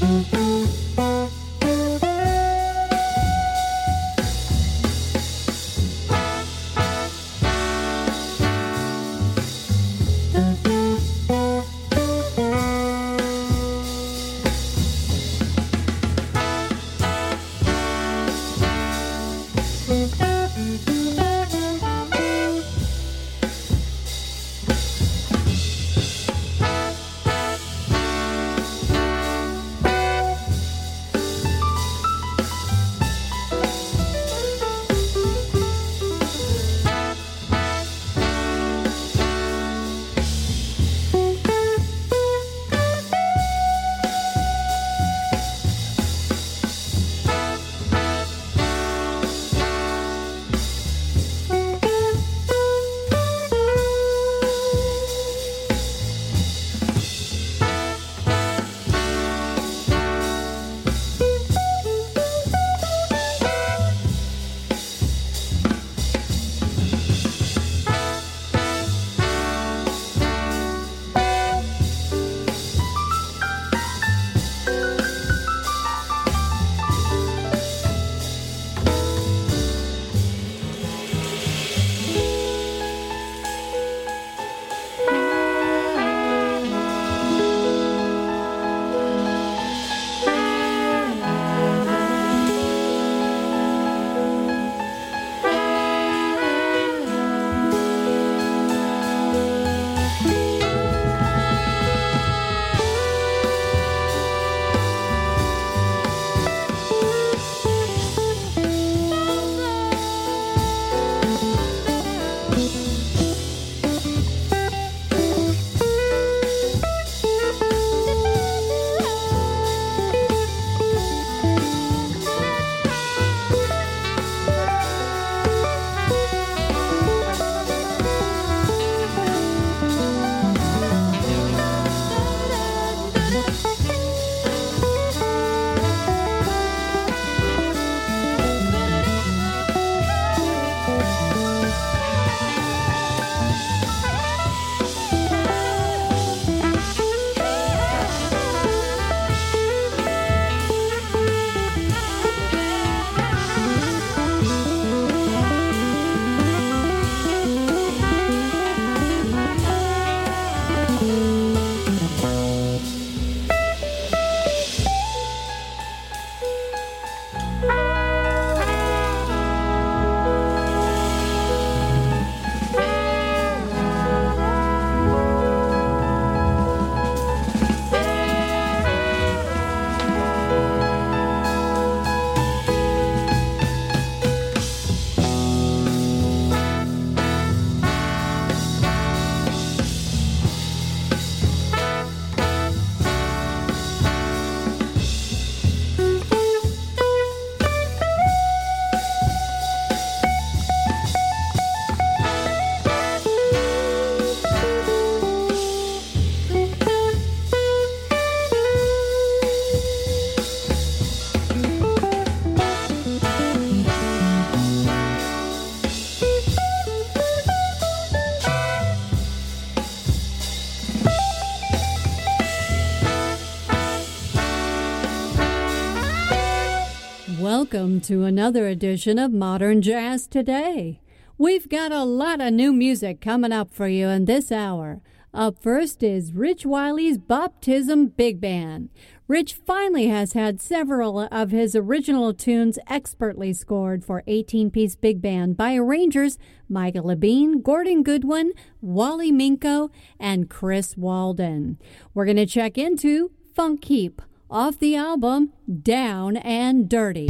Welcome to another edition of Modern Jazz Today. We've got a lot of new music coming up for you in this hour. Up first is Rich Wiley's Boptism Big Band. Rich finally has had several of his original tunes expertly scored for 18-piece big band by arrangers Michael Labine, Gordon Goodwin, Wally Minko, and Chris Walden. We're going to check into Funk Heap off the album Down and Dirty.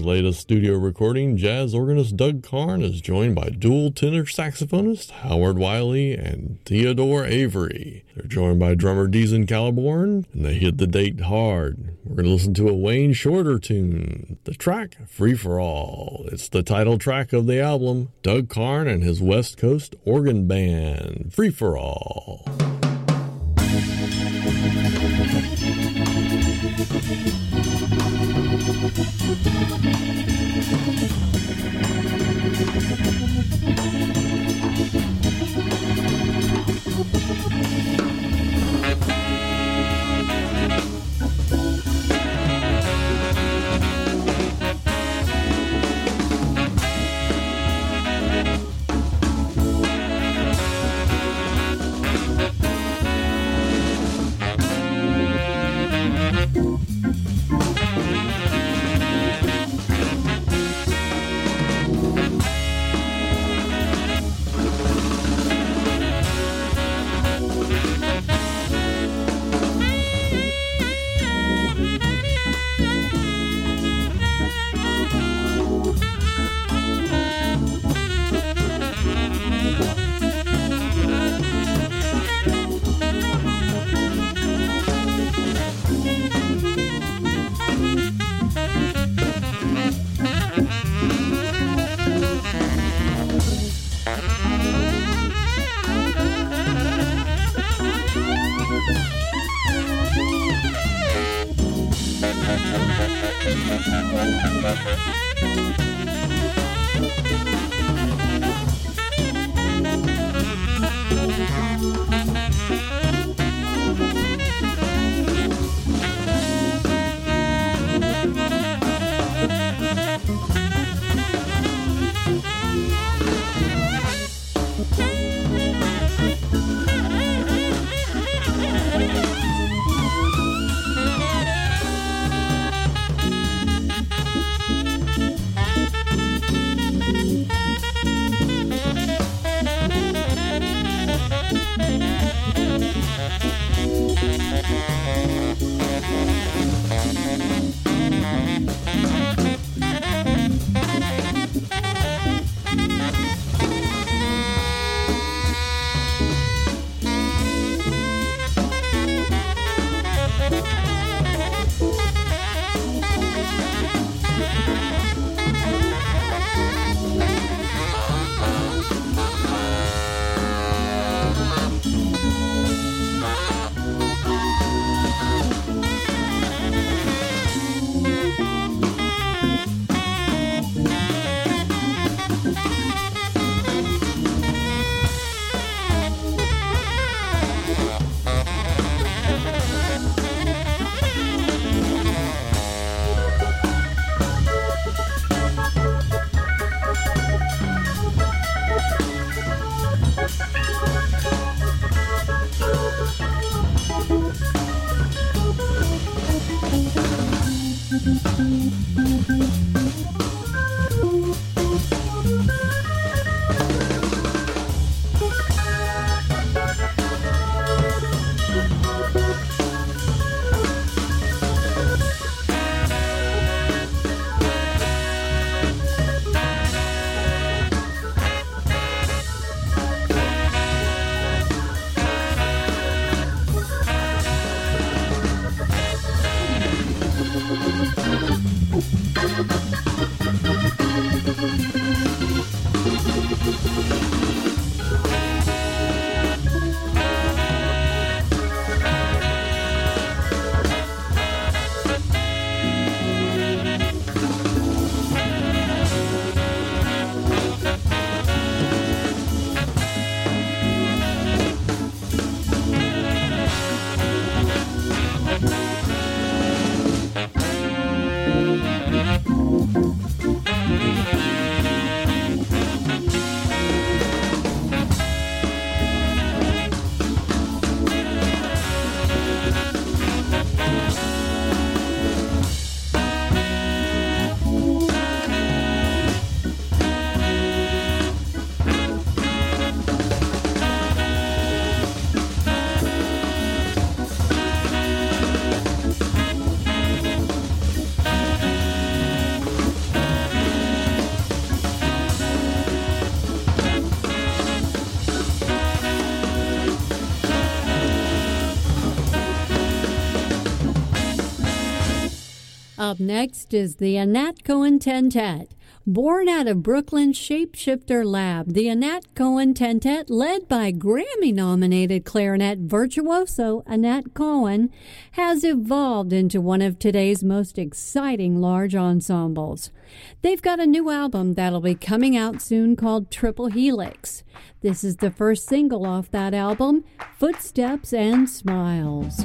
latest studio recording, jazz organist Doug Karn is joined by dual tenor saxophonist Howard Wiley and Theodore Avery. They're joined by drummer Deason Caliborn, and they hit the date hard. We're going to listen to a Wayne Shorter tune, the track Free for All. It's the title track of the album, Doug Karn and his West Coast Organ Band, Free for All. Up next is the Anat Cohen Tentet. Born out of Brooklyn's Shapeshifter Lab, the Anat Cohen Tentet, led by Grammy-nominated clarinet virtuoso Anat Cohen, has evolved into one of today's most exciting large ensembles. They've got a new album that'll be coming out soon called Triple Helix. This is the first single off that album, Footsteps and Smiles.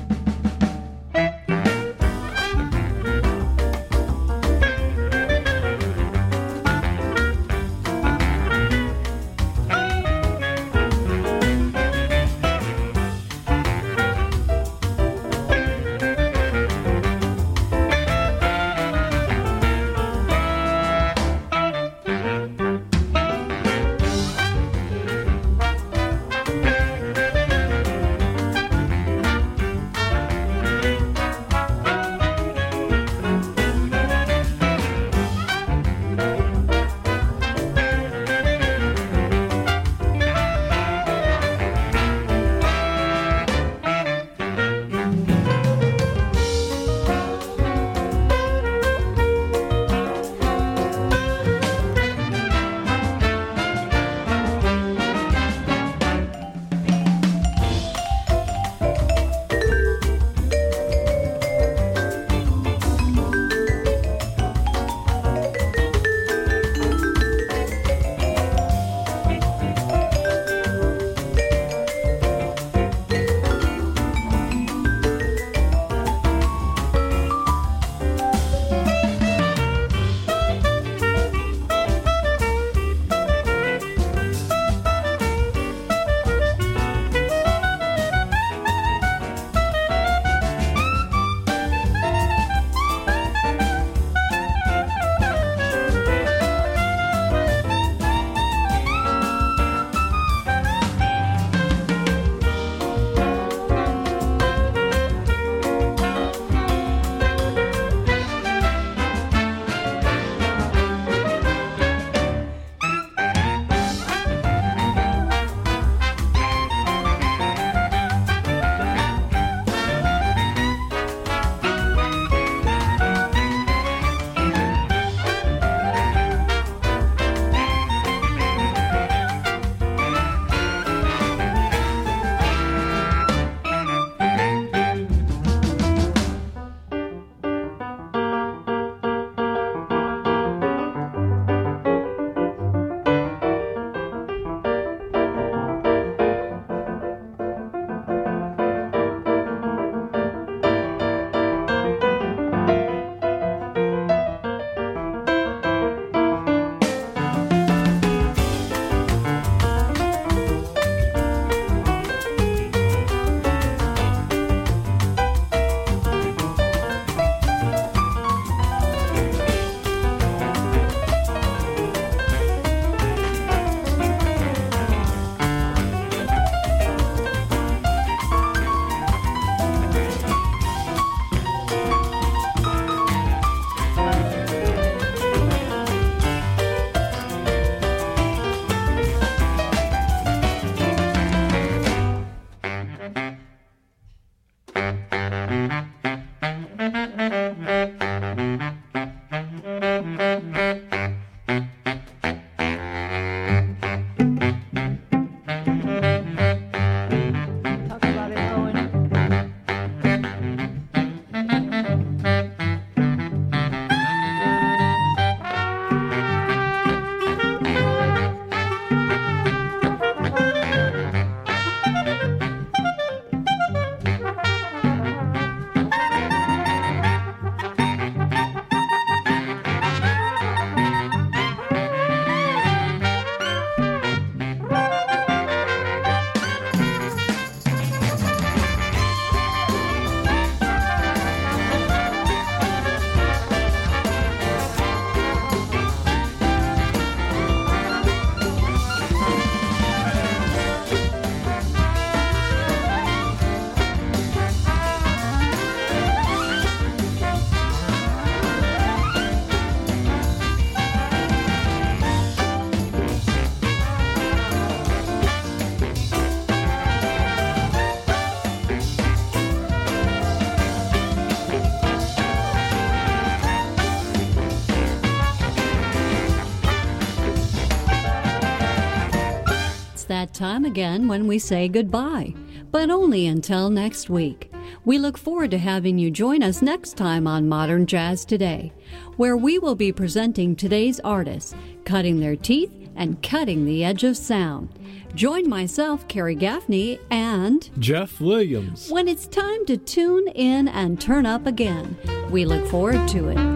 that time again when we say goodbye, but only until next week. We look forward to having you join us next time on Modern Jazz Today, where we will be presenting today's artists, cutting their teeth and cutting the edge of sound. Join myself, Carrie Gaffney, and Jeff Williams when it's time to tune in and turn up again. We look forward to it.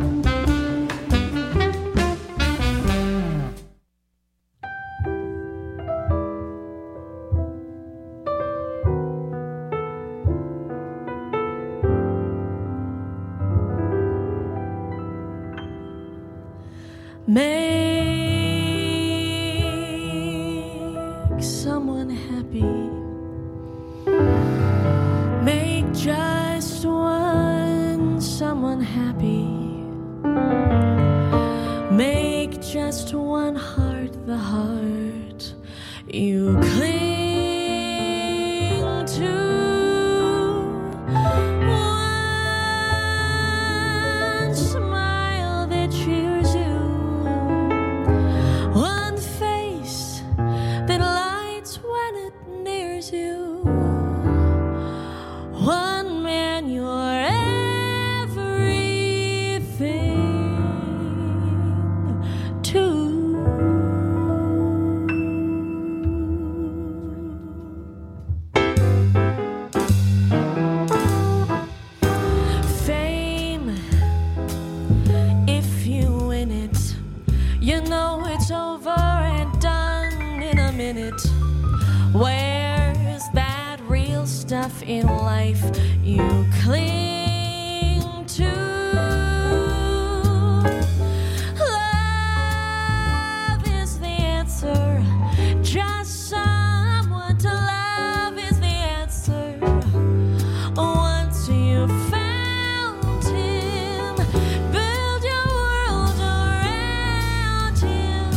Make someone happy. Make just one someone happy. Make just one heart the heart you cling to. One smile that cheers you. One face that lights when it nears you. One man, you're everything to. Fame, if you win it, you know it's over and done in a minute. Where's that real stuff in life you cling to? Love is the answer. Just someone to love is the answer. Once you found him, build your world around him.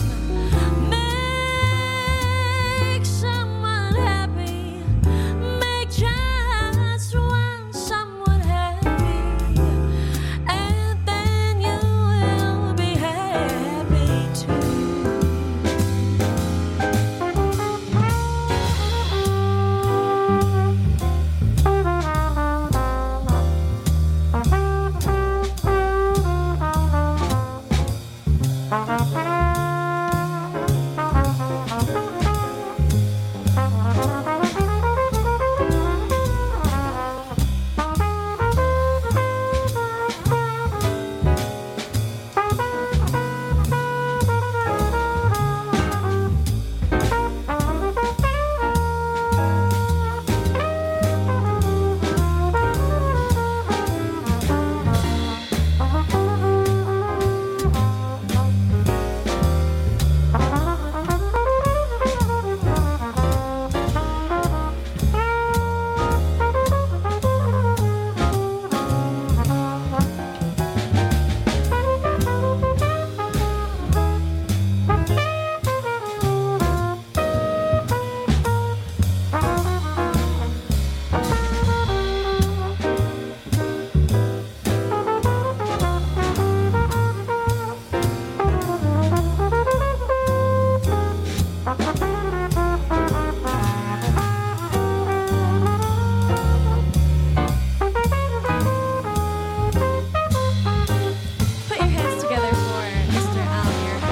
Make someone happy. Make just one someone happy. And then you will be happy too. Put your hands together for Mr. Al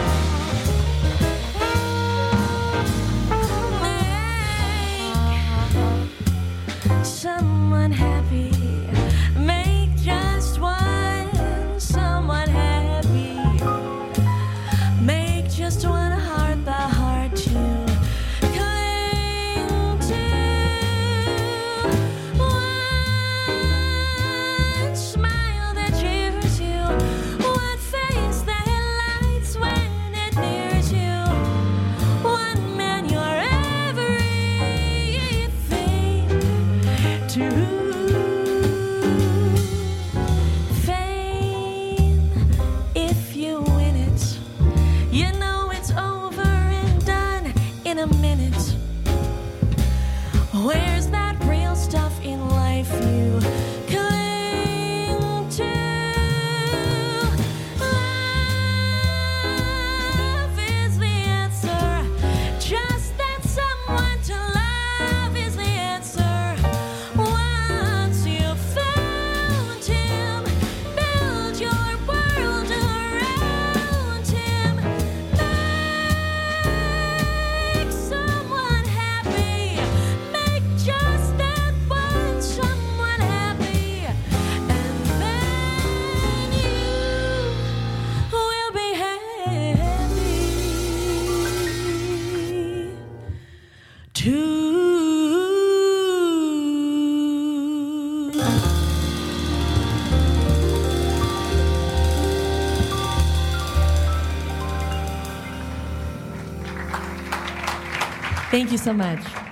Make someone happy. Make just one someone happy. Make just one heart the heart you cling to. One smile that cheers you. One face that lights when it nears you. One man, you're everything to. Fame, if you win it, you know it's over and done in a minute. Where's that real stuff in life you cling to? Love is the answer. Just that someone Thank you so much.